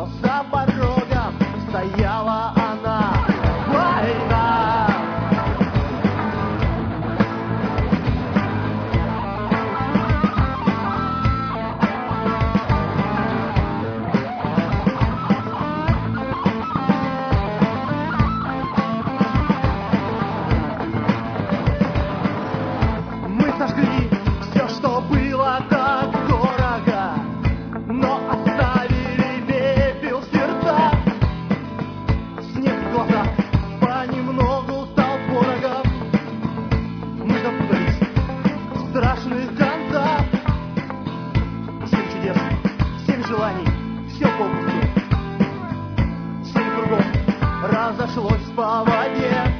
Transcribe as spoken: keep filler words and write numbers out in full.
но за порогом стояла она. Война! Мы сожгли все, что было так дорого, но оставили пепел в сердцах. Снег в глазах понемногу стал порогом. Мы запутались в страшных концах. Семь чудес, семь желаний, все попусту. Семь кругов разошлось по воде.